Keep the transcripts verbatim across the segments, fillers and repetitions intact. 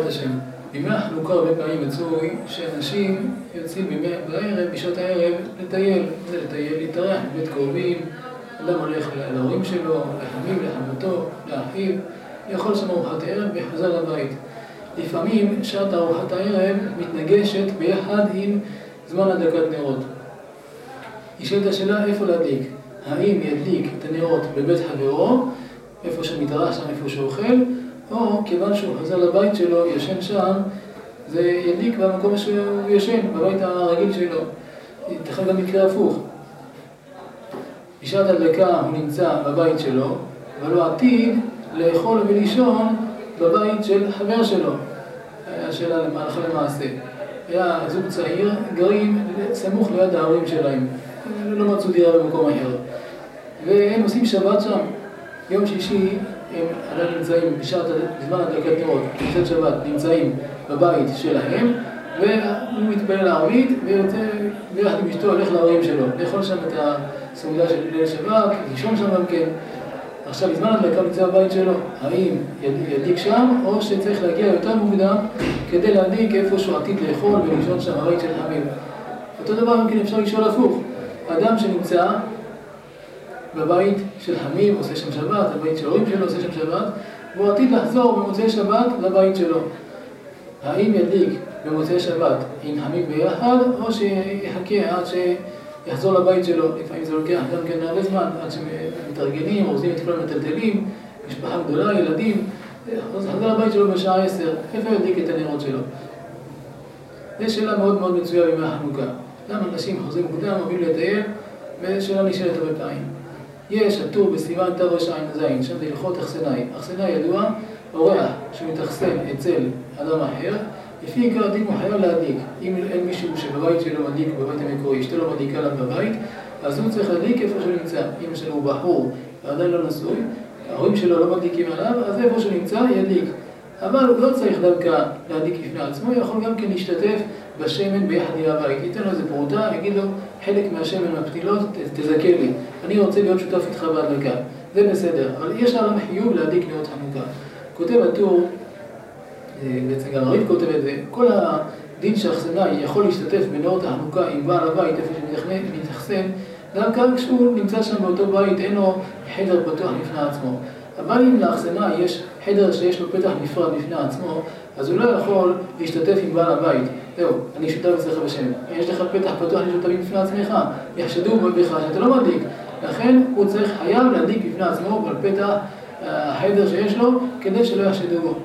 השם. בימי החנוכה הרבה פעמים מצוי שאנשים יוצאים בערב, בשעות הערב, לטייל, זה לטייל, להתארח בבית קרובים, אדם הולך להורים שלו, לחמים, לחמותו, לאחיו, לאכול שם ארוחת ערב וחוזר לבית. לפעמים שעת ארוחת הערב מתנגשת ביחד עם זמן הדלקת נרות. נשאלת השאלה איפה להדליק, האם ידליק את הנרות בבית חברו, איפה שמתארח שם, איפה שהוא אוכל, או כיוון שהוא חוזר לבית שלו, ישן שם, זה ידליק במקום שהוא ישן, בבית הרגיל שלו. ייתכן גם מקרה הפוך. בשעת הדלקה הוא נמצא בבית שלו, אבל הוא עתיד לאכול ולישון בבית של חבר שלו. השאלה הלכה למעשה. היה זוג צעיר, גרים סמוך ליד ההורים שלהם. לא מצאו דירה במקום אחר. והם עושים שבת שם. יום שישי הם עדיין נמצאים בשעת זמן הדלקת נרות, בשעת שבת נמצאים בבית שלהם, והוא מתפלל לערבית ויוצא ביחד עם אשתו הולך להורים שלו, לאכול שם את הסעודה של ליל שבת, לישון שם גם כן. עכשיו בזמן הדלקה נמצא בבית שלו, האם ידליק שם או שצריך להגיע יותר מוקדם כדי להדליק איפה שהוא עתיד לאכול ולישון שם בבית של חמים. אותו דבר גם כן אפשר לשאול הפוך, האדם שנמצא בבית של חמים עושה שם שבת, בבית של הורים שלו עושה שם שבת, והוא עתיד לחזור במוצאי שבת לבית שלו. האם ידליק במוצאי שבת עם חמים ביחד, או שיחכה עד שיחזור לבית שלו? לפעמים זה לוקח גם כן הרבה זמן, עד שמתארגנים, עוזבים את כל המטלטלים, משפחה גדולה, ילדים, חזר לבית שלו בשעה עשר, איפה ידליק את הנרות שלו? זו שאלה מאוד מאוד מצויה בימי החנוכה. למה אנשים חוזרים מוקדם, אוהבים לטייל, ושאלה נשאלת הרבה פעמים. יש הטור בסימן תרע"ז, שם זה הלכות אכסנאי. אכסנאי ידוע, אורח שמתאכסן אצל אדם אחר, לפי עיקר הדין הוא חייב להדליק. אם אין מישהו שבבית שלו מדליק, בבית המקורי, אשתו לא מדליקה עליו בבית, אז הוא צריך להדליק איפה שהוא נמצא. אם שלו הוא בחור ועדיין לא נשוי, ההורים שלו לא מדליקים עליו, אז איפה שהוא נמצא ידליק. אבל הוא לא צריך דווקא להדליק לפני עצמו, הוא יכול גם כן להשתתף בשמן ביחד עם הבית. ייתן לו איזה פרוטה, יגיד לו, חלק מהשמן מהפתילות, תזכה לי. אני רוצה להיות שותף איתך בהדלקה. זה בסדר, אבל יש לנו חיוב להדליק נרות חנוכה. כותב הטור, בעצם גם הריב כותב את זה, כל הדין שאכסנאי יכול להשתתף בנרות החנוכה עם בעל הבית, איפה שמתאכסן, דווקא כשהוא נמצא שם באותו בית, אין לו חדר פתוח לפני עצמו. אבל אם לאכסנאי יש חדר שיש לו פתח נפרד בפני עצמו, אז הוא לא יכול להשתתף עם בעל הבית. זהו, אני שותף אצלך בשם. יש לך פתח פתוח לשותפים בפני עצמך, יחשדו בך שאתה לא מדליק. לכן הוא צריך חייב להדליק בפני עצמו על פתח החדר שיש לו, כדי שלא יחשדו בו.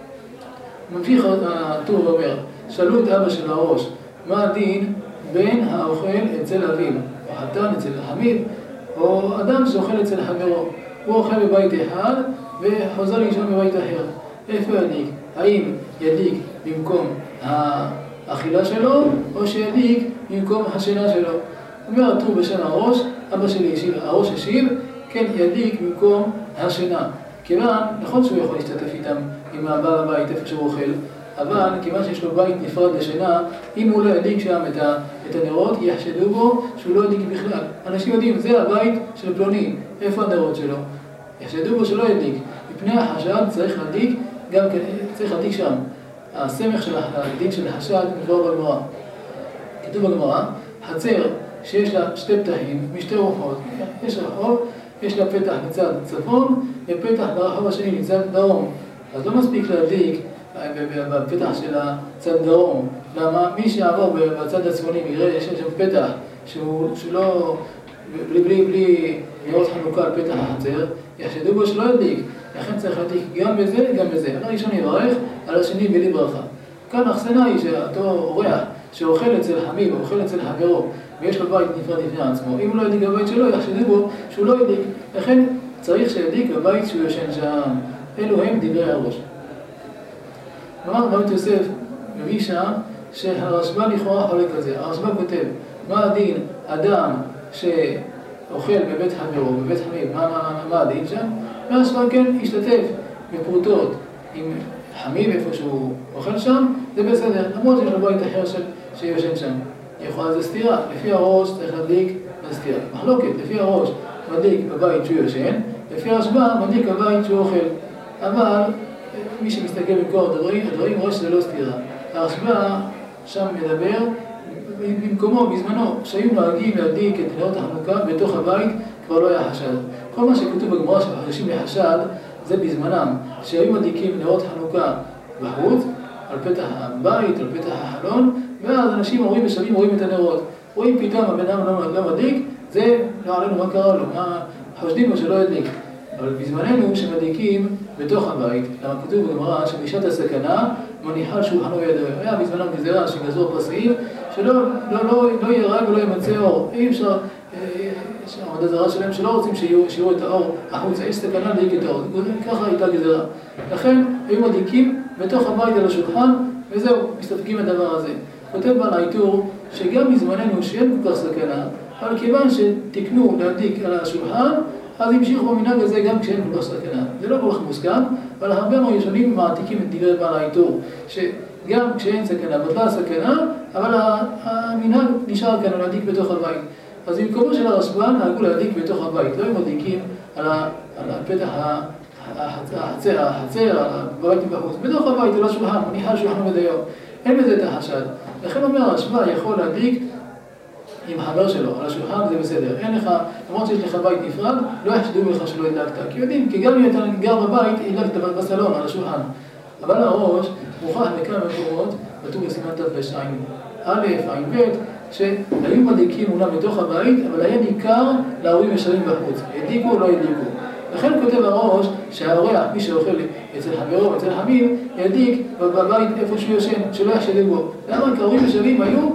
ממשיך הטור ואומר, שאלו את אבא של הראש, מה הדין בין האוכל אצל אביו, או חתן אצל החמיד, או אדם שאוכל אצל חברו. הוא אוכל בבית אחד וחוזר לישון בבית אחר. איפה ידליק? האם ידליק במקום האכילה שלו, או שידליק במקום השינה שלו? אומר הטור בשם הראש, אבא שלי השיב, הראש השיב, כן ידליק במקום השינה. כיוון, נכון שהוא יכול להשתתף איתם עם הבעל הבית איפה שהוא אוכל, אבל כיוון שיש לו בית נפרד לשינה, אם הוא לא ידליק שם את, ה, את הנרות, יחשדו בו שהוא לא ידליק בכלל. אנשים יודעים, זה הבית של פלוני, איפה הנרות שלו? יחשדו בו שלא ידליק. מפני החשד צריך להדליק, גם כן, צריך להדליק שם. הסמך של הדין של החשד מבואר בגמרא. כתוב בגמרא, חצר שיש לה שתי פתחים, משתי רוחות. יש רחוב, יש לה פתח מצד צפון, ופתח ברחוב השני מצד דרום. אז לא מספיק להדליק בפתח של הצד דרום. למה? מי שיעבור בצד הצפוני יראה שיש שם פתח שהוא לא, בלי, בלי, בלי נרות חנוכה על פתח החצר, יחשדו בו שלא ידליק. לכן צריך להדליק גם בזה, גם בזה. על הראשון יברך, על השני בלי ברכה. כאן אכסנאי שאותו אורח שאוכל אצל חמיב, אוכל אצל חברו, ויש לו בית נפרד לפני עצמו. אם הוא לא ידליק בבית שלו, יחשדו בו שהוא לא ידליק. לכן צריך שידליק בבית שהוא יושן שם. אלו הם דברי הראש. אמר רבי יוסף מביא שם שהרשב"א לכאורה חולק על זה. הרשב"א כותב, מה הדין אדם שאוכל בבית חברו, בבית חמיב, מה, מה, מה הדין שם? והרשב"א כן השתתף בפרוטות עם חמיב איפה שהוא אוכל שם, זה בסדר, למרות שיש לו בית אחר של, שיושן שם. יכולה זה סתירה, לפי הראש צריך להדליק בסתירה. מחלוקת, לפי הראש מדליק בבית שהוא יושן, לפי הרשב"א מדליק בבית שהוא אוכל. אבל מי שמסתכל במקום הדברים, הדברים רואה שזה לא סתירה. הרשב"א שם מדבר, במקומו, בזמנו, שהיו נוהגים להדליק את נרות החנוכה בתוך הבית, כבר לא היה חשד. כל מה שכתוב בגמרא שחדשים לחשד, זה בזמנם, שהיו מדליקים נרות חנוכה בחוץ, על פתח הבית, על פתח החלון, ואז אנשים רואים ושבים, רואים את הנרות. רואים פתאום הבן אדם לא מדליק, זה לא עלינו מה קרה לו, מה חושדים לו שלא ידליק. אבל בזמננו שמדליקים בתוך הבית, למה כתוב בגמרא שבשעת הסכנה מניחה על שולחנו ידו. היה בזמנם גזירה שגזרו פרסיים, שלא לא, לא, לא יראה ולא ימצא אור. אי אפשר, העבודה זרה שלהם שלא רוצים שיראו את האור החוצה, יש סכנה להדליק את האור. ככה הייתה גזירה. לכן היו מדליקים בתוך הבית על השולחן, וזהו, מסתפקים הדבר הזה. כותב בעל העיטור שגם בזמננו שאין כל כך סכנה, אבל כיוון שתקנו להדליק על השולחן, אז המשיכו במנהג הזה גם כשאין כל כך סכנה. זה לא כל כך מוסכם, אבל הרבה מהראשונים מעתיקים את דברי בעל העיטור, שגם כשאין סכנה, בטלה סכנה, אבל המנהג נשאר כאן להדליק בתוך הבית. אז במקומו של הרשב"א נהגו להדליק בתוך הבית, לא הם מדליקים על הפתח החצר, החצר, הבית מבחוץ, בתוך הבית, על השולחן, מניחה על שולחן ודיו. אין בזה את החשד. לכן אומר הרשב"א יכול להדליק עם חבר שלו, על השולחן זה בסדר. אין לך, למרות שיש לך בית נפרד, לא יחשדו לך שלא הדלקת. כי יודעים, כי גם אם אתה גר בבית, הדלקת בסלון, על השולחן. אבל הראש מוכח בכמה מקומות, כתוב בסימן תר"ע, א', ע', ב', שהיו מדליקים אולם בתוך הבית, אבל היה ניכר להורים ישרים בחוץ. הדליקו או לא הדליקו. לכן כותב הראש שהאורח, מי שאוכל אצל חברו, אצל חמים, ידליק בבית איפה שהוא יושן, שלא יחשדו בו. למה? כי ההורים ישרים היו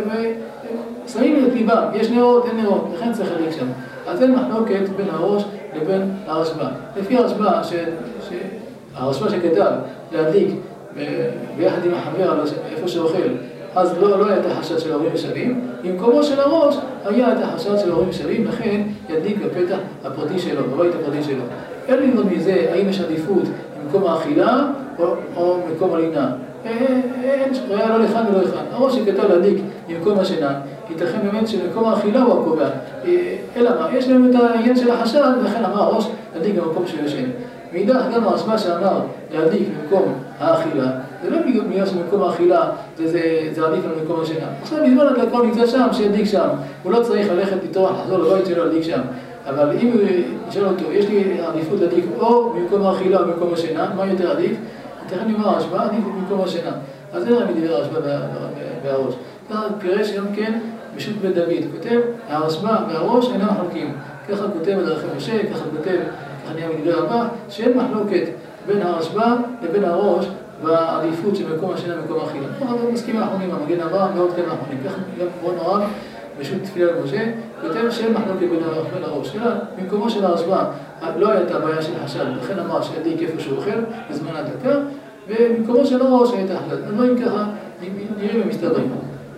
שמים את ליבם, יש נרות, אין נרות, לכן צריך להדליק שם. אז אין מחלוקת בין הראש לבין הרשב"א. לפי הרשב"א, הרשב"א שכתב להדליק ביחד עם החבר איפה שאוכל, אז לא, לא היה את החשד של ההורים ישרים. במקומו של הראש היה את החשד של ההורים ישרים, לכן ידליק בפתח הפרטי שלו, בבית הפרטי שלו. אין ללמוד מזה האם יש עדיפות במקום האכילה או, או מקום הלינה. אין, היה לא לכאן ולא לכאן. הראש שכתב להדליק במקום השינה, ייתכן באמת שמקום האכילה הוא הקובע. אלא מה? יש להם את העניין של החשד, לכן אמר הראש להדליק במקום שהוא ישן. מאידך גם הרשב"א שאמר להדליק במקום האכילה, זה לא בגלל שמקום האכילה זה, זה, זה עדיף על מקום השינה. עכשיו בזמן הדלקה נמצא שם, שידליק שם. הוא לא צריך ללכת לטרוח, לחזור לבית שלו להדליק שם. אבל אם הוא ישאל אותו, יש לי עדיפות להדליק או במקום האכילה או במקום השינה, מה יותר עדיף? תכף נאמר הרשב"א, עדיף במקום השינה. אז אין רבי דיבר הרשב"א והראש. ככה פירש גם כן בשו"ת בית דוד. כותב, הרשב"א והראש אינם חלקים. ככה כותב בדרכי משה, ככה כותב, ככה נהיה בדברי רבא, שאין מחלוקת בין הרשב"א לבין הראש בעדיפות של מקום השינה ומקום האכילה. אנחנו מסכימים האחרונים, המגן אברהם ועוד כאלה האחרונים. ככה גם רון הרב בשו"ת תפילה למשה, כותב שאין מחלוקת בין הראש. אלא במקומו של הרשב"א לא הייתה הבעיה של החשד, לכן אמר שידליק איפה שהוא אוכל בזמן ההדלקה, ובמקומו של הראש הייתה החשד. הדברים ככה נראים ומסתדרים.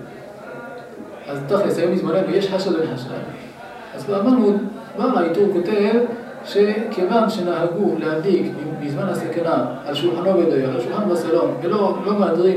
אז תכלס, היום בזמננו יש חשד בין חשד. אז כבר אמרנו, בעל העיטור כותב שכיוון שנהגו להדליק בזמן הסכנה על שולחנו ודיו, על השולחן בסלון, ולא לא מהדרים,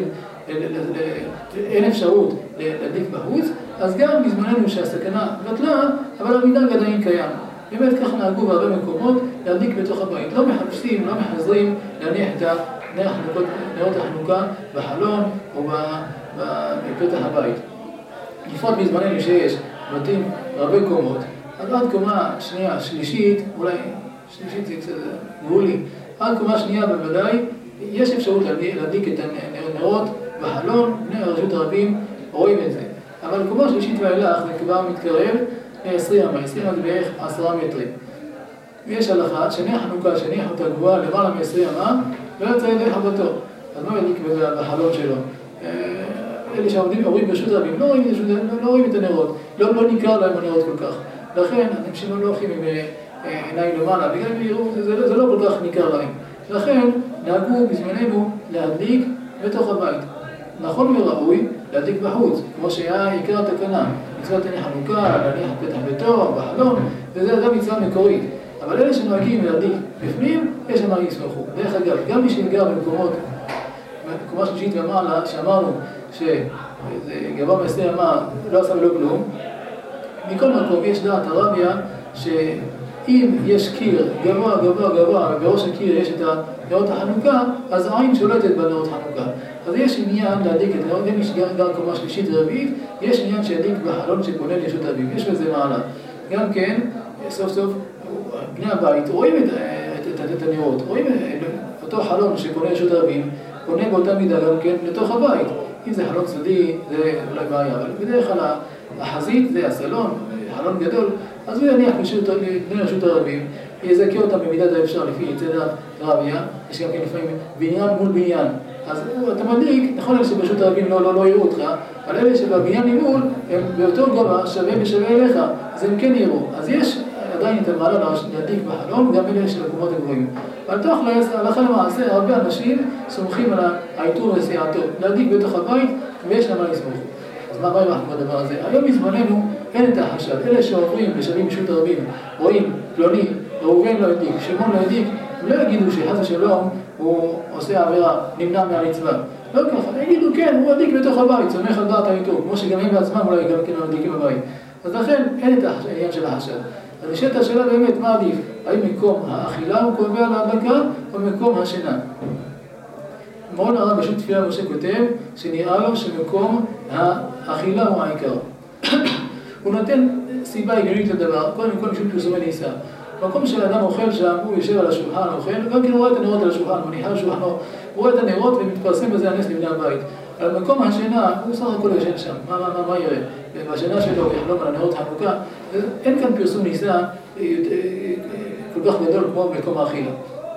אין אפשרות להדליק בחוץ, אז גם בזמננו שהסכנה בטלה, אבל המנהג עדיין קיים. באמת כך נהגו בהרבה מקומות להדליק בתוך הבית. לא מחפשים, לא מחזרים להניח את נרות החנוכה בחלון או בפתח הבית. לפחות בזמננו שיש בתים רבי קומות, אז עד קומה שנייה, שלישית, אולי שלישית זה קצת גבולי, עד קומה שנייה בוודאי יש אפשרות להדליק את הנרות בחלון, בני הרשות הרבים רואים את זה. אבל קומה שלישית ואילך זה כבר מתקרב עשרים אמה, עשרים עד בערך עשרה מטרים. ויש הלכה שני החנוכה שניח אותה גבוהה למעלה מ-עשרים אמה ולא יצא ידי חבטו. אז מה ידליק בחלון שלו? אלה שעובדים הורים ברשות רבים, לא רואים, לא, לא רואים את הנרות, לא, לא ניכר להם הנרות כל כך. לכן אנשים לא הולכים עם עיניים למעלה, בגלל יראו, זה, זה, זה לא כל כך ניכר להם. לכן נהגו בזמננו להדליק בתוך הבית. נכון וראוי להדליק בחוץ, כמו שהיה עיקר התקנה. מצוות הניח חנוכה, להניח פתח ביתו, בחלון, וזה מצווה מקורית. אבל אלה שנוהגים להדליק בפנים, יש למה יסמכו. דרך אגב, גם מי שגר במקומות, במקומה שלישית ומעלה, שאמרנו שגבר מעשרים אמה לא עשה ולא כלום, מכל מקום יש דעת הרביה אם יש קיר גבוה גבוה גבוה ובראש הקיר יש את נרות החנוכה, אז העין שולטת בנרות חנוכה. אז יש עניין להדליק את נרות, גם יש גר קומה שלישית ורביעית, יש עניין שידליק בחלון שפונה לרשות אביב, יש בזה מעלה. גם כן, סוף סוף, בני הבית רואים את, את, את, את הנרות, רואים את אותו חלון שפונה לרשות אביב, פונה באותה מידה גם כן לתוך הבית. אם זה חלון צדדי, זה אולי בעיה, אבל בדרך כלל החזית זה הסלון, חלון גדול, אז הוא יניח לפני רשות הרבים, יזכה אותם במידת האפשר לפי יצדת רביה, יש גם כן לפעמים בניין מול בניין. אז אתה מדליק, נכון אלה שברשות הרבים לא, לא, לא יראו אותך, אבל אלה שבבניין ממול הם באותו גובה שווה ושווה אליך, אז הם כן יראו. אז יש עדיין את המעלה להדליק בחלון, גם אלה של הקומות הגבוהים. אבל תכלס, הלכה למעשה, הרבה אנשים סומכים על העיטור וסיעתו, להדליק בתוך הבית, ויש למה לסמוך. אז מה רואים אנחנו בדבר הזה? היום מזמננו אין את החשד. אלה שעוברים ושבים ברשות הרבים, רואים פלוני, ראובן לא הדליק, שמעון לא הדליק, הם לא יגידו שחס ושלום הוא עושה עבירה, נמנע מהמצווה. לא ככה, יגידו כן, הוא הדליק בתוך הבית, סומך על דעת העיטור, כמו שגם הם בעצמם אולי גם כן הדליקים בבית. אז לכן אין את העניין של החשד. אז נשאלת השאלה באמת, מה עדיף? האם מקום האכילה הוא קובע להדלקה או מקום השינה? מורן הרב בשו"ת תפילה משה כותב שנראה לו שמקום האכילה הוא העיקר. הוא נותן סיבה הגיונית לדבר, קודם כל משום פרסומי ניסה. במקום שאדם אוכל שם, הוא יושב על השולחן, אוכל, גם כן הוא רואה את הנרות על השולחן, מניחה על השולחן, הוא רואה את הנרות ומתפרסם בזה הנס לבני הבית. על מקום השינה, הוא סך הכל ישן שם, מה, מה, מה, מה יראה? והשינה שלו יחלום על הנרות חנוכה, אין כאן פרסום ניסה כל כך גדול כמו במקום האכילה.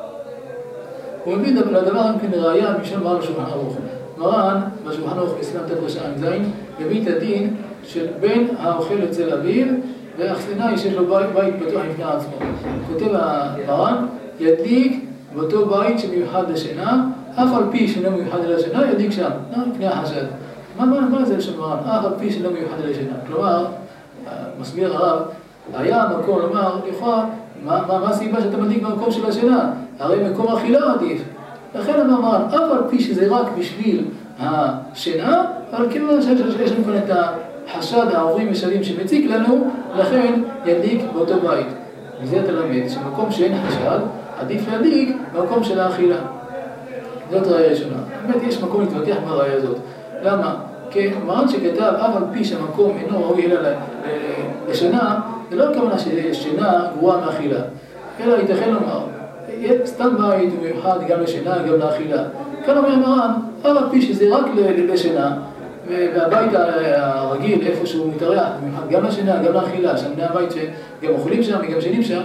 הוא מביא לדבר גם כן ראייה משל מרן בשולחן ערוך. מרן בשולחן ערוך בסלם תת רשעים זין, מביא את הדין של בין האוכל אצל אביו והאכסנאי שיש לו בית, בית פתוח לפני עצמו. כותב המרן, ידליק באותו בית שמיוחד לשינה, אף על פי שאינו מיוחד לשינה, ידליק שם, לפני החשד. מה, מה, מה זה לשם מרן? אף על פי שאינו מיוחד לשינה. כלומר, מסביר הרב, היה המקום לומר, לכאורה, מה, מה, מה הסיבה שאתה מדליק במקום של השינה? הרי מקום אכילה עדיף. לכן אמר מרן, אף על פי שזה רק בשביל השינה, אבל כיוון שיש לנו כאן את החשד העוברים ושלים שמציק לנו, לכן ידליק באותו בית. וזה אתה למד, שמקום שאין חשד, עדיף להדליק במקום של האכילה. זאת ראייה ראשונה. באמת יש מקום להתווכח בראייה הזאת. למה? כי מרן שכתב, אף על פי שהמקום אינו ראוי אלא לשינה, זה לא הכוונה ששינה גרועה מאכילה. אלא ייתכן לומר, סתם בית הוא מיוחד גם לשינה, גם לאכילה. כאן אומר מרן, אף על פי שזה רק לשינה, והבית הרגיל, איפה שהוא מתארח, במיוחד גם לשינה, גם לאכילה, שם בני הבית שגם אוכלים שם וגם שינים שם,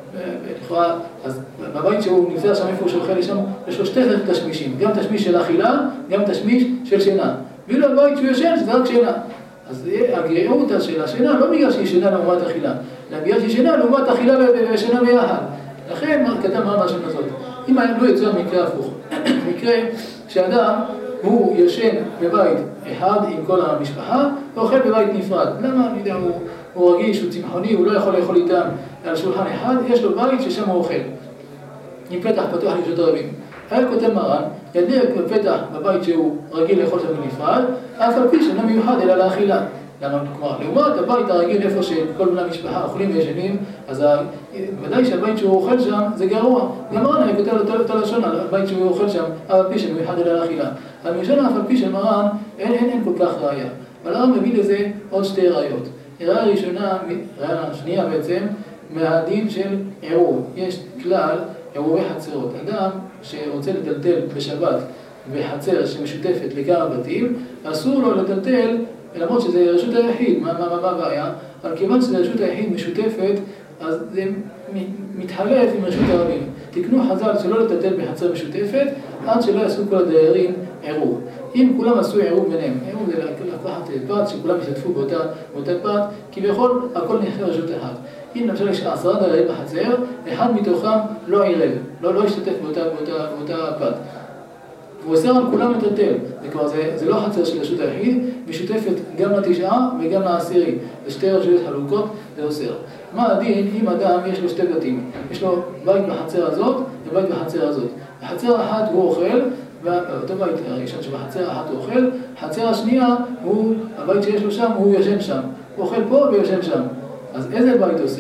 אז בבית שהוא נמצא שם איפה שהוא אוכל שם, יש לו שתי תשמישים, גם תשמיש של אכילה, גם תשמיש של שינה. ואילו הבית שהוא ישן, שזה רק שינה. אז הגריעות של השינה לא בגלל שהיא שינה לעומת אכילה, אלא בגלל שהיא שינה לעומת אכילה ושינה ביחד. לכן כתב מרן השם הזאת. אם לא יצא מקרה הפוך, מקרה שאדם הוא ישן בבית אחד עם כל המשפחה, ואוכל בבית נפרד. למה? אני יודע, הוא, הוא רגיש, הוא צמחוני, הוא לא יכול לאכול איתם על שולחן אחד, יש לו בית ששם הוא אוכל. עם פתח פתוח לרשות הרבים. היה כותב מרן, ידליק בפתח בבית שהוא רגיל לאכול שם בנפרד, אף על פי שאינו מיוחד אלא לאכילה. למה? כלומר, לעומת הבית הרגיל איפה שכל בני המשפחה אוכלים וישנים, אז ודאי שהבית שהוא אוכל שם זה גרוע. גם מרן היה כותב אותו לשון על הבית שהוא אוכל שם, אף על פי שאינו מיוחד אלא לאכילה. אבל משון אף על פי של מרן אין, אין, אין כל כך ראייה. אבל הרב מביא לזה עוד שתי ראיות. ראיה ראשונה, ראיה שנייה בעצם, מהדין של עירוב. יש כלל עירובי חצרות. אדם שרוצה לטלטל בשבת בחצר שמשותפת לכמה בתים, אסור לו לטלטל, למרות שזה רשות היחיד, מה, מה, מה הבעיה? אבל כיוון שזה רשות היחיד משותפת, אז זה מתחלף עם רשות הרבים. תקנו חז"ל שלא לטלטל בחצר משותפת, עד שלא יעשו כל הדיירים עירוב. אם כולם עשו עירוב ביניהם, עירוב זה לקחת פת, שכולם ישתתפו באותה, באותה פת, כביכול הכל נחשב רשות אחת. אם למשל יש עשרה דיירים בחצר, אחד מתוכם לא עירב, לא, לא ישתתף באותה, באותה, באותה פת. הוא אוסר על כולם לטלטל. זה כבר, זה, זה לא חצר של רשות היחיד, משותפת גם לתשעה וגם לעשירי. זה שתי רשויות חלוקות, זה אוסר. מה הדין אם אדם יש לו שתי בתים? יש לו בית בחצר הזאת ובית בחצר הזאת. בחצר אחת הוא אוכל, ואותו בית הראשון שבחצר אחת הוא אוכל, חצר השנייה הוא, הבית שיש לו שם, הוא ישן שם. הוא אוכל פה וישן שם. אז איזה בית אוסר?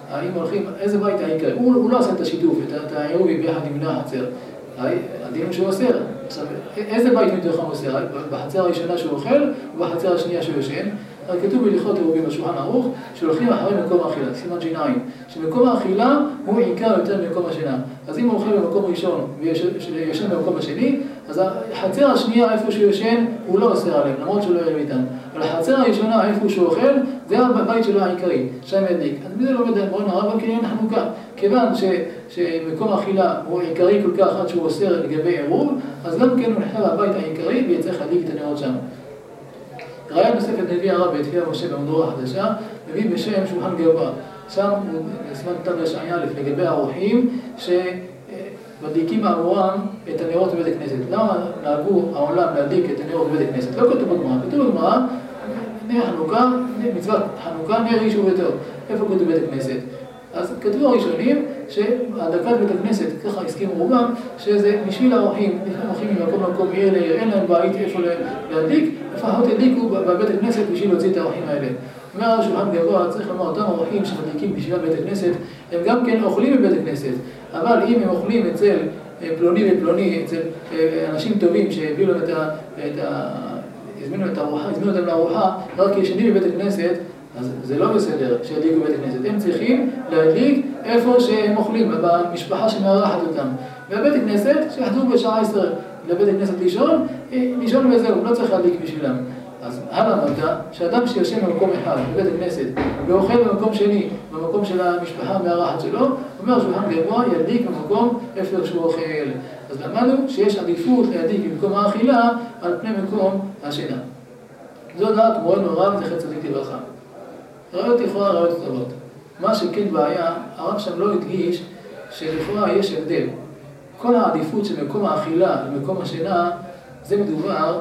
האם הולכים, איזה בית העיקרי? הוא, הוא לא עושה את השיתוף, את העירובי ביחד עם בני החצר. הדין הוא שהוא אוסר. עכשיו, איזה בית מתוכם אוסר? בחצר הראשונה שהוא אוכל, ובחצר השנייה שהוא ישן. כתוב בהלכות עירובין בשולחן ערוך, שהולכים אחרי מקום האכילה, סימן שיניים. שמקום האכילה הוא עיקר יותר ממקום השינה. אז אם הוא אוכל במקום ראשון וישן במקום השני, אז החצר השנייה איפה שהוא ישן, הוא לא אוסר עליהם, למרות שהוא לא יראה איתם. אבל החצר הראשונה איפה שהוא אוכל, זה הבית שלו העיקרי, שם ידליק. אז מזה לא מדע, בואו נראה גם כעניין חנוכה. כיוון ש, שמקום האכילה הוא עיקרי כל כך עד שהוא אוסר לגבי עירוב, אז גם כן הוא נחשב הבית העיקרי ויצטרך להדליק את הנרות שם. ראיה נוספת מביא הרב בתפילה משה במדורה החדשה, מביא בשם שולחן גבוה. שם הוא סימן כתב ישעיה א' לגבי האורחים שמדליקים עבורם את הנרות בבית הכנסת. למה נהגו העולם להדליק את הנרות בבית הכנסת? לא כתוב בגמרא, כתוב בגמרא, נר חנוכה, מצוות חנוכה, נר איש וביתו. איפה כתוב בבית הכנסת? אז כתבו הראשונים שהדלקת בית הכנסת, ככה הסכימו רובם, שזה בשביל האורחים, לפעמים אורחים ממקום למקום עיר לעיר, אין להם בית איפה להדליק, לפחות הדליקו בבית הכנסת בשביל להוציא את האורחים האלה. אומר השולחן גבוה, צריך לומר, אותם האורחים שמדליקים בשביל בית הכנסת, הם גם כן אוכלים בבית הכנסת, אבל אם הם אוכלים אצל פלוני ופלוני, אצל אנשים טובים שהביאו להם את ה... הזמינו את הארוחה, הזמינו אותם לארוחה, רק ישנים בבית הכנסת, אז זה לא בסדר שידליקו בבית הכנסת. הם צריכים להדליק איפה שהם אוכלים, במשפחה שמארחת אותם. ובבית הכנסת, שיחזרו בשעה עשר לבית הכנסת לישון, לישון וזהו, לא צריך להדליק בשבילם. אז הלאה מדע, שאדם שיושב במקום אחד, בבית הכנסת, ואוכל במקום שני, במקום של המשפחה המארחת שלו, אומר שולחן גבוה, ידליק במקום איפה שהוא אוכל. אז למדנו שיש עדיפות להדליק במקום האכילה על פני מקום השינה. זו דעת מורנו הרב, זכר צדיק לברכה. ראיות לכאורה, ראיות טובות. מה שכן בעיה, הרב שם לא הדגיש שלכאורה יש הבדל. כל העדיפות של מקום האכילה למקום השינה, זה מדובר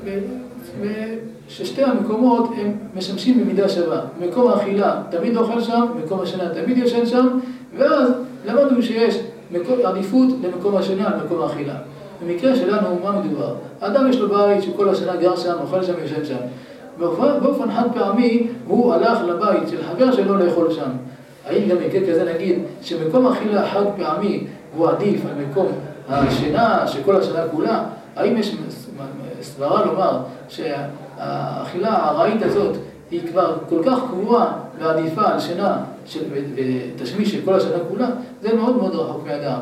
ששתי המקומות הם משמשים במידה שווה. מקום האכילה תמיד אוכל שם, מקום השינה תמיד ישן שם, ואז למדנו שיש עדיפות למקום השינה למקום האכילה. במקרה שלנו, מה מדובר? האדם יש לו בית שכל השנה גר שם, אוכל שם וישן שם. באופן חד פעמי הוא הלך לבית של חבר שלו לאכול שם. האם גם מקרה כזה נגיד שמקום האכילה חד פעמי הוא עדיף על מקום השינה שכל השנה כולה? האם יש סברה לומר שהאכילה הארעית הזאת היא כבר כל כך קבועה ועדיפה על שינה ותשמיש של כל השנה כולה? זה מאוד מאוד רחוק מהדעת.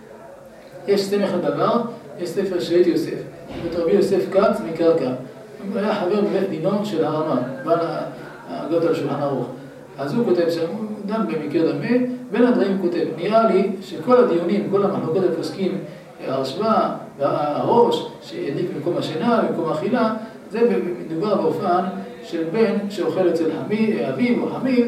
יש סמך לדבר, יש ספר שרית יוסף, את רבי יוסף כץ מקרקע. הוא היה חבר בבית דינו של הרמ"א, בעל הגות על שולחן ערוך. אז הוא כותב שם, הוא דן במקרה דמה, בין הדברים הוא כותב, נראה לי שכל הדיונים, כל המחלוקות הפוסקים, הרשב"א והראש, שהדליק במקום השינה, במקום האכילה, זה מדובר באופן של בן שאוכל אצל אביו או חמיו,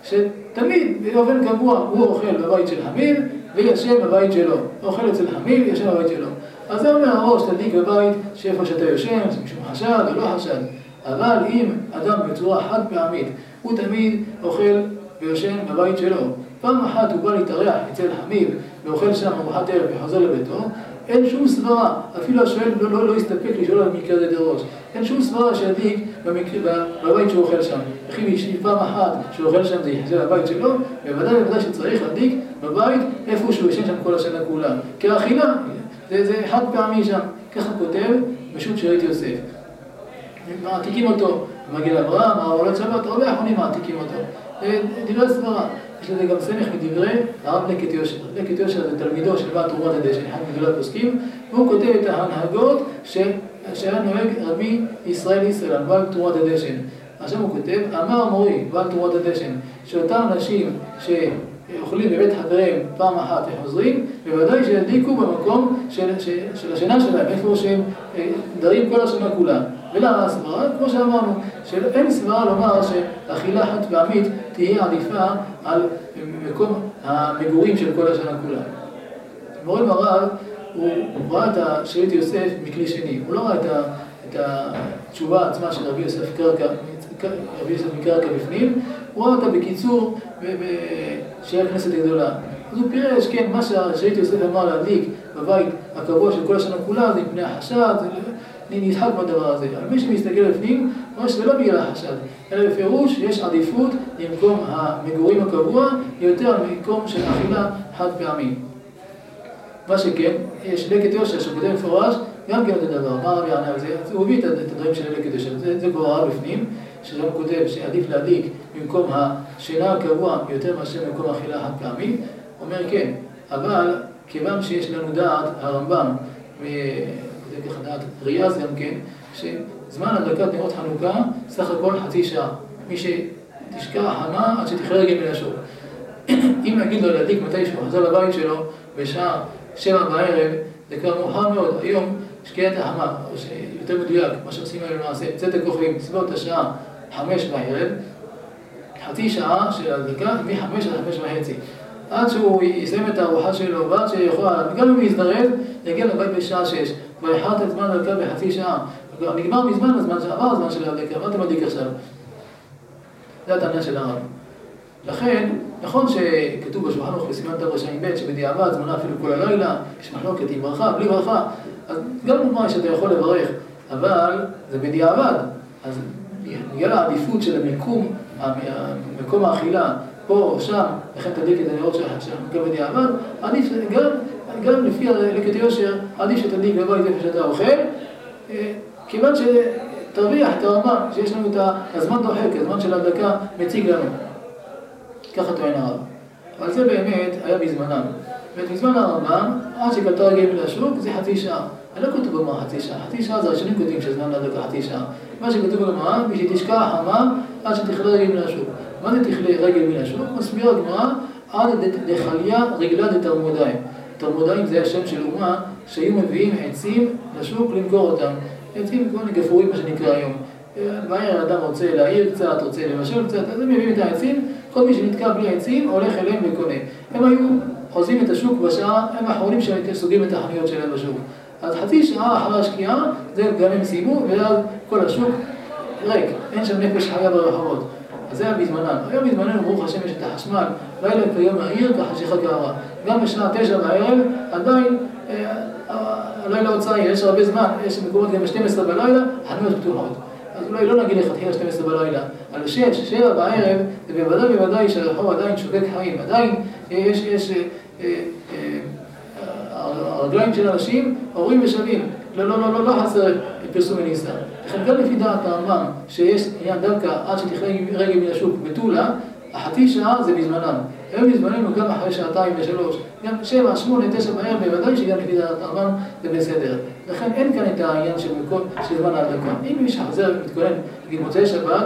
שתמיד באופן קבוע הוא אוכל בבית של חמיו וישן בבית שלו. אוכל אצל חמיו וישן בבית שלו. אז זה אומר הראש, תדליק בבית שאיפה שאתה יושן, משום חשד או לא חשד. אבל אם אדם בצורה חד פעמית, הוא תמיד אוכל ויושן בבית שלו. פעם אחת הוא בא להתארח אצל חמיו ואוכל שם ארוחת ערב וחוזר לביתו, אין שום סברה, אפילו השואל לא, לא, לא יסתפק לשאול על מקרה זה דרוש. אין שום סברה שידליק בבית שהוא אוכל שם. וכי פעם אחת שהוא אוכל שם זה יחזר לבית שלו, בוודאי ובוודאי שצריך להדליק בבית איפה שהוא ישן שם כל השנה כולה. כאכילה, זה, זה חד פעמי שם. ככה כותב משו"ת שרית יוסף. מעתיקים אותו, מגיל אברהם, העולות שבת, הרבה האחרונים מעתיקים אותו. דברי סברה. יש לזה גם סמך מדברי הרב לקט יושר. לקט יושר זה תלמידו של בעל תרומת הדשן, אחד מגדולי הפוסקים, והוא כותב את ההנהגות שהיה נוהג רבי ישראל ישראל, בעל תרומת הדשן. עכשיו הוא כותב, אמר מורי, בעל תרומת הדשן, שאותם אנשים שאוכלים בבית חבריהם פעם אחת וחוזרים, בוודאי שידליקו במקום של, של, של השינה שלהם, איפה שהם דרים כל השנה כולה. ולמה הסברה? כמו שאמרנו, שאין סברה לומר שאכילה חד פעמית תהיה עדיפה על מקום המגורים של כל השנה כולה. מורה מרב, הוא ראה את השרית יוסף מכלי שני, הוא לא ראה את, ה, את התשובה עצמה של רבי יוסף קרקע, רבי יוסף מקרקע בפנים, הוא ראה אותה בקיצור של הכנסת הגדולה. אז הוא פירש, כן, מה שהשרית יוסף אמר להדליק בבית הקבוע של כל השנה כולה, זה מפני החשד, נדחק בדבר הזה. אבל מי שמסתכל לפנים, רואה שזה לא בגלל החשד, אלא בפירוש יש עדיפות למקום המגורים הקבוע יותר ממקום של אכילה חד פעמי. מה שכן, יש לקט יושר שכותב מפורש, גם כן זה דבר, מה רבי יענה על זה? הוא הביא את הדברים של לקט יושר, זה, זה כבר ראה בפנים, שגם כותב שעדיף להדליק במקום השינה הקבוע יותר מאשר במקום האכילה חד פעמי. אומר כן, אבל כיוון שיש לנו דעת הרמב"ם, וכותב ככה דעת ריאז גם כן, שזמן הדלקת נרות חנוכה סך הכל חצי שעה, מי שתשקע חמה עד שתכלה רגל מן השוק. אם נגיד לו להדליק מתישהו, חזר לבית שלו בשעה שבע בערב, זה כבר מאוחר מאוד. היום שקיעת החמה, או שיותר מדויק, מה שעושים היום למעשה, צאת הכוכבים, סביבות השעה חמש בערב, חצי שעה של הדלקה, מחמש עד חמש וחצי. עד שהוא יסיים את הארוחה שלו, ועד שיכול, וגם אם יזדרז, יגיע לבית בשעה שש. כבר איחרת את זמן הדלקה בחצי שעה. נגמר מזמן הזמן שעבר הזמן של הדלקה, מה אתה מדליק עכשיו? זה הטענה של הרב. לכן, נכון שכתוב בשולחן ערוך בסימן תרע"ב שבדיעבד זמנה אפילו כל הלילה, יש מחלוקת עם ברכה, בלי ברכה, אז גם נאמר שאתה יכול לברך, אבל זה בדיעבד. אז בגלל העדיפות של המיקום, מקום האכילה, פה או שם, לכן תדליק את הנרות שלך, גם בדיעבד, עדיף גם, גם לפי לקט יושר, עדיף שתדליק בבית איפה שאתה אוכל, כיוון שתרוויח את הרמה, שיש לנו את הזמן דוחק, הזמן של הדלקה מציג לנו. ככה טוען הרב. אבל זה באמת היה בזמנם. ובזמן הרמב"ם, עד שקלטה רגל מן השוק, זה חצי שעה. אני לא כותב בגמרא חצי שעה. חצי שעה זה הראשונים כותבים שזמן להדלקה חצי שעה. מה שכתוב בגמרא, מי שתשקע חמה עד שתכלה רגל מן השוק. מה זה תכלה רגל מן השוק? מסביר הגמרא, עד דחליה רגלה דתרמודיים. תרמודיים זה השם של אומה שהיו מביאים עצים לשוק למכור אותם. עצים כמו גפרורים, מה שנקרא היום. בעיר האדם רוצה להעיר קצת, רוצה למשל קצת, אז הם מביאים את העצים, כל מי שנתקע בלי העצים הולך אליהם וקונה. הם היו חוזים את השוק בשעה, הם האחרונים שסוגים את החנויות שלהם בשוק. אז חצי שעה אחרי השקיעה, זה גם הם סיימו, ואז כל השוק ריק, אין שם נפש חיה ברחובות. אז זה היה בזמנם. היום בזמננו, ברוך השם, יש את החשמל, לילה כיום העיר, כחשיכה קערה. גם בשעה תשע בערב, עדיין, הלילה עוד צעיר, יש הרבה זמן, יש מקומות גם ב-שתים עשרה בלילה, חנויות פתוחות. אז אולי לא נגיד לכתחילה שתים עשרה בלילה, על שש, שבע בערב, זה בוודאי בוודאי שהרחוב עדיין שוקק חיים, עדיין יש, יש, הרגליים של אנשים עוברים ושבים, לא, לא, לא, לא, לא חסר פרסום וניסה. לכן גם לפי דעת הרמב"ם, שיש עניין דווקא עד שתכלה רגל מן השוק בטולה, החצי שעה זה בזמנם. היום בזמננו גם אחרי שעתיים ושלוש, גם שבע, שמונה, תשע בערב, בוודאי שגם לפי דעת הרמב"ם זה בסדר. לכן אין כאן את העניין של זמן ההדלקה. אם מי שחזר מתכונן, נגיד מוצאי שבת,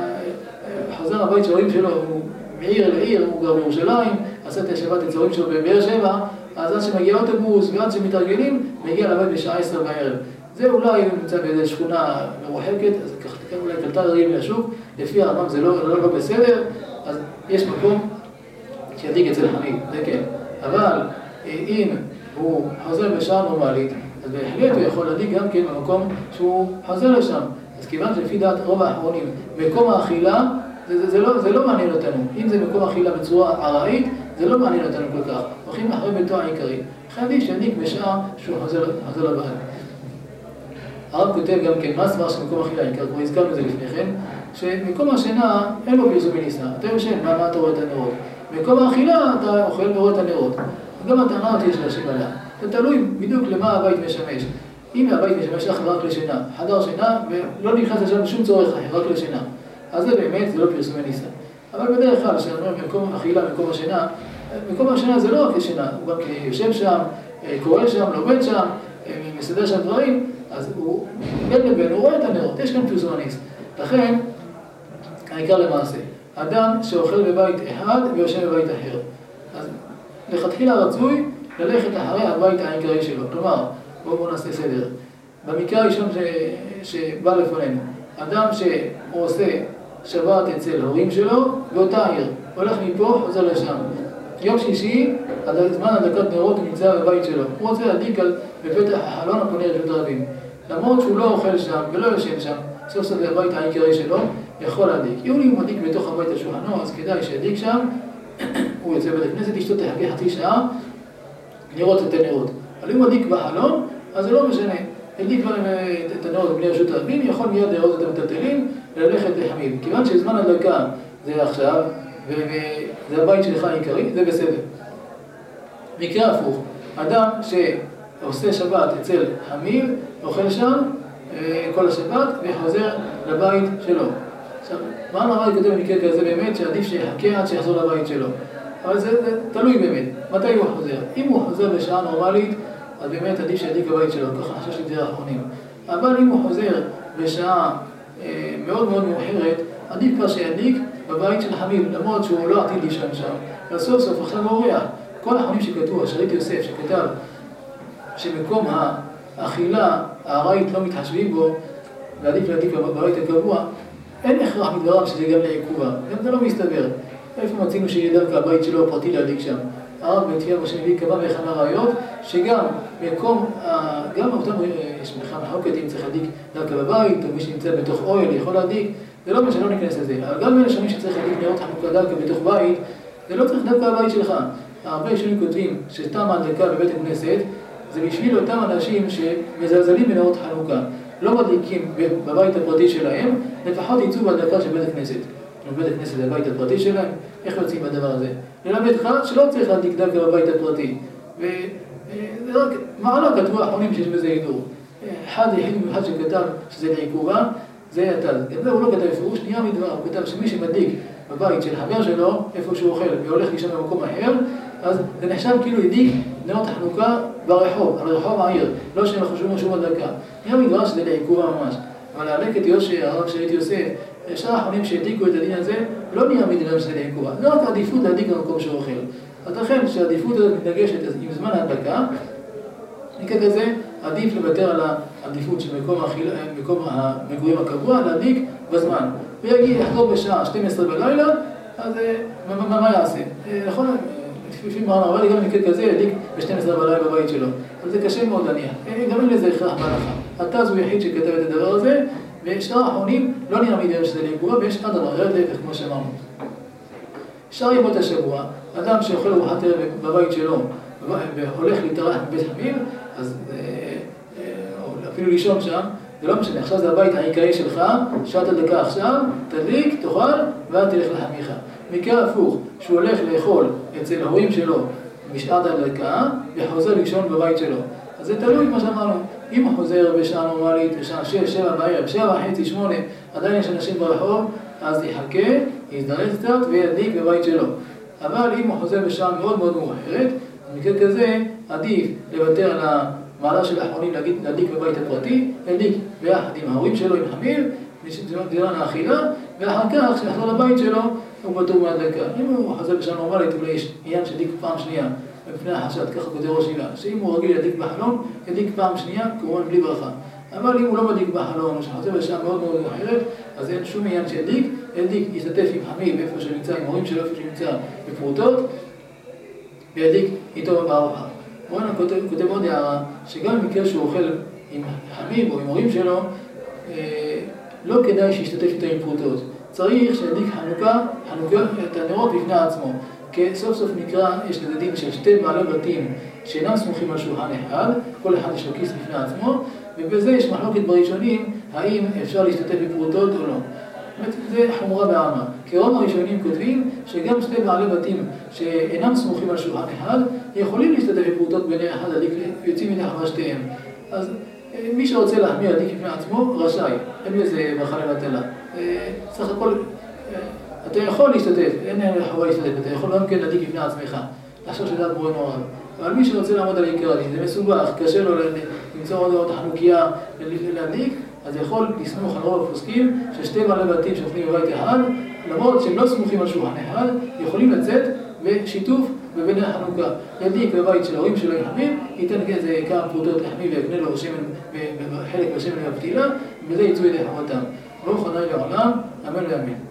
חזר הבית של ההורים שלו, הוא מעיר לעיר, הוא גר בירושלים, עשה את השבת את ההורים שלו בבאר שבע, אז עד שמגיע אוטובוס ועד שמתארגנים, מגיע לבית בשעה עשרה בערב. זה אולי נמצא באיזו שכונה מרוחקת, אז ככה אולי קלטה רגל מן השוק, לפי הרמב"ם זה לא, לא, לא בסדר, אז יש מקום שידליק אצל חמיד, זה כן. אבל אם הוא חוזר בשעה נורמלית, אז בהחלט הוא יכול להדליק גם כן במקום שהוא חוזר לשם. אז כיוון שלפי דעת רוב האחרונים, מקום האכילה, זה, זה, זה, לא, זה לא מעניין אותנו. אם זה מקום האכילה בצורה ארעית, זה לא מעניין אותנו כל כך. הולכים אחרי ביתו העיקרי. חייבים שידליק בשעה שהוא חוזר, חוזר לבית. הרב כותב גם כן, מה הסבר של מקום האכילה העיקר? כבר הזכרנו את זה לפני כן, שמקום השינה אין לו פרסום וניסה. אתה יושן, מה, מה אתה רואה את הנרות? במקום האכילה אתה אוכל ורואה את הנרות. גם הטענה אותי יש להשיב עליה. זה תלוי בדיוק למה הבית משמש. אם הבית משמש לך רק לשינה, חדר שינה, ולא נכנס לשם שום צורך אחר, רק לשינה. אז זה באמת, זה לא פרסום וניסה. אבל בדרך כלל, כשאומרים במקום האכילה, במקום השינה, מקום השינה זה לא רק לשינה, הוא גם יושב שם, קורא שם, לומד שם, מסדר שם דברים, אז הוא בין לבין, הוא רואה את הנרות, יש כאן פרסום וניסה. לכן, העיקר למעשה, אדם שאוכל בבית אחד ויושב בבית אחר. אז לכתחילה רצוי ללכת אחרי הבית העיקרי שלו. כלומר, בואו בוא נעשה סדר. במקרה הראשון ש... שבא לפנינו, אדם שהוא עושה שבת אצל הורים שלו, באותה עיר, הולך מפה, חוזר לשם. יום שישי, זמן הדלקת נרות הוא נמצא בבית שלו. הוא רוצה להדליק בפתח החלון הפונה רשות רבים. למרות שהוא לא אוכל שם ולא יושב שם, סוף סוף לבית העיקרי שלו, יכול להדליק. אם הוא מדליק בתוך הבית השולחנו, אז כדאי שידליק שם, הוא יוצא בית הכנסת, אשתו תחכה חצי שאה, לראות את הנרות. אבל אם הוא מדליק בחלון, אז זה לא משנה. הדליק את הנרות בני רשות הרבים, יכול מיד לארוז את המטלטלים וללכת לחמיל. כיוון שזמן הדלקה זה עכשיו, וזה הבית שלך העיקרי, זה בסדר. מקרה הפוך, אדם שעושה שבת אצל חמיל, אוכל שם כל השבת וחוזר לבית שלו. עכשיו, מה נורא כתוב במקרה כזה באמת, שעדיף שיחכה עד שיחזור לבית שלו. אבל זה, זה תלוי באמת, מתי הוא חוזר. אם הוא חוזר בשעה נורמלית, אז באמת עדיף שידליק בבית שלו, ככה חשש לדבר האחרונים. אבל אם הוא חוזר בשעה אה, מאוד מאוד מאוחרת, עדיף כבר שידליק בבית של חמיל, למרות שהוא לא עתיד לישון שם. בסוף סוף עכשיו הוא אורח. כל האחרונים שכתבו, השריט יוסף שכתב שמקום האכילה, הארעית לא מתחשבים בו, ועדיף להדליק בבית הקבוע, אין הכרח מדברם שזה גם לעיכובה. גם זה לא מסתבר. איפה מצינו שיהיה דווקא הבית שלו הפרטי להדליק שם? הרב בתחייה משה מביא כמה וכמה ראיות, שגם מקום, גם אותם, יש מחלוקת אם צריך להדליק דווקא בבית, או מי שנמצא בתוך אוהל יכול להדליק, זה לא אומר שלא ניכנס לזה. אבל גם אלה שומעים שצריך להדליק נרות חנוכה דווקא בתוך בית, זה לא צריך דווקא בבית שלך. הרבה שונים כותבים שתם ההדלקה בבית הכנסת, זה בשביל אותם אנשים שמזלזלים בנרות חנוכה. לא מדליקים בבית הפרטי שלהם, לפחות יצאו בהדלקה של בית הכנסת. בית הכנסת זה הבית הפרטי שלהם, איך יוצאים בדבר הזה? ללמד לך שלא צריך להדליק דווקא בבית הפרטי. וזה רק מעלה כתבו האחרונים שיש בזה הידור. אחד היחיד במיוחד שכתב שזה לעיכובה, זה יתל. גם זה הוא לא כתב בפירוש, נהיה מדבר, הוא כתב שמי שמדליק בבית של חבר שלו, איפה שהוא אוכל, והולך לישון במקום אחר, אז זה נחשב כאילו הדליק נרות החנוכה ברחוב, על רחוב העיר, לא שאין לך שום שום הדלקה. נהיה מדבר שזה לעיכובה ממש. אבל להלקת יושע, הרב שהייתי עושה, שאר האחרונים שהדליקו את הדין הזה, לא נהיה מדבר שזה לעיכובה. זה רק עדיפות להדליק במקום שהוא אוכל. אז לכן שהעדיפות הזאת מתנגשת עם זמן ההדלקה, נקרא כזה, עדיף לוותר על העדיפות של מקום, החיל... מקום המגורים הקבוע, להדליק בזמן. ויגיד, יחזור בשעה שתים עשרה בלילה, אז מה, מה, מה יעשה? נכון? לפי מרן הרב גם במקרה כזה, ידליק ב-שתים עשרה בלילה בבית שלו. אז זה קשה מאוד להניח. גם אין לזה הכרח בהלכה. התז הוא יחיד שכתב את הדבר הזה, ושאר האחרונים לא נראה מדבר שזה לעיכובה, ויש עד הדבר, רד להפך, כמו שאמרנו. שאר ימות השבוע, אדם שאוכל ארוחת ערב בבית שלו, והולך להתארח בבית חמיל, אז אפילו לישון שם, זה לא משנה, עכשיו זה הבית העיקרי שלך, שעת הדקה עכשיו, תדליק, תאכל, ואז תלך לחמיך. מקרה הפוך, שהוא הולך לאכול אצל ההורים שלו בשעת הדקה, וחוזר לישון בבית שלו. אז זה תלוי מה שאמרנו, אם הוא חוזר בשעה נורמלית, בשעה שש, שבע בערב, שבע וחצי, שמונה, עדיין יש אנשים ברחוב, אז יחכה, יזדרז קצת וידליק בבית שלו. אבל אם הוא חוזר בשעה מאוד מאוד מאוחרת, במקרה כזה עדיף לוותר על המעלה של האחרונים להדליק בבית הפרטי, להדליק ביחד עם ההורים שלו, עם חמיל, דירן האכילה, ואחר כך, כשיחזור לבית שלו, הוא פטור מהדלקה. אם הוא חוזר בשעה נורמלית, אולי יש עניין שדליק פעם שנייה, בפני החשד, ככה כותב ראש הילה, שאם הוא רגיל להדליק בחלום, ידליק פעם שנייה, כמובן בלי ברכה. אבל אם הוא לא מדליק בחלום, או שחוזר בשעה מאוד מאוד מאוחרת, אז אין שום עניין שידליק, ידליק, ישתתף עם חמיל, באיפה שנמצא, עם הורים שלו, איפה שנמצא בפרוטות, וידליק איתו בארוחה. מורן כותב, כותב עוד הערה, שגם במקרה שהוא אוכל עם חמיל או עם הורים שלו, אה, לא כדאי שישתתף איתו עם פרוטות. צריך שידליק חנוכה, חנוכה את הנרות בפני עצמו. כי סוף סוף נקרא, יש לזה דין של שתי בעלי בתים שאינם סמוכים על שולחן אחד, כל אחד יש לו כיס בפני עצמו, ובזה יש מחלוקת בראשונים, האם אפשר להשתתף בפרוטות או לא. זה חומרה בעלמא. כי רוב הראשונים כותבים שגם שתי בעלי בתים שאינם סמוכים על שולחן אחד, יכולים להשתתף בפרוטות ביני אחד, יוצאים מדי חמשתיהם. אז מי שרוצה להחמיא להדליק בפני עצמו, רשאי. אין לזה ברכה לבטלה. סך הכל, אתה יכול להשתתף, אין חובה להשתתף, אתה יכול גם כן להדליק בפני עצמך. לחשוב שדעת בורא נורא. אבל מי שרוצה לעמוד על עיקר הדין, זה מסובך, קשה לו למצוא עוד החנוכיה להדליק, אז יכול לסמוך על רוב הפוסקים ששתי בעלי בתים שאוכלים בבית אחד, למרות שהם לא סמוכים על שולחן אחד, יכולים לצאת בשיתוף בבני החנוכה. ידליק בבית של ההורים שלו יחמים, ייתן כזה כמה פרוטות לחמים ויקנה לו שמן, חלק בשמן והפתילה, וזה יצאו ידי חובתם. ברוך ה' לעולם, אמן ואמן.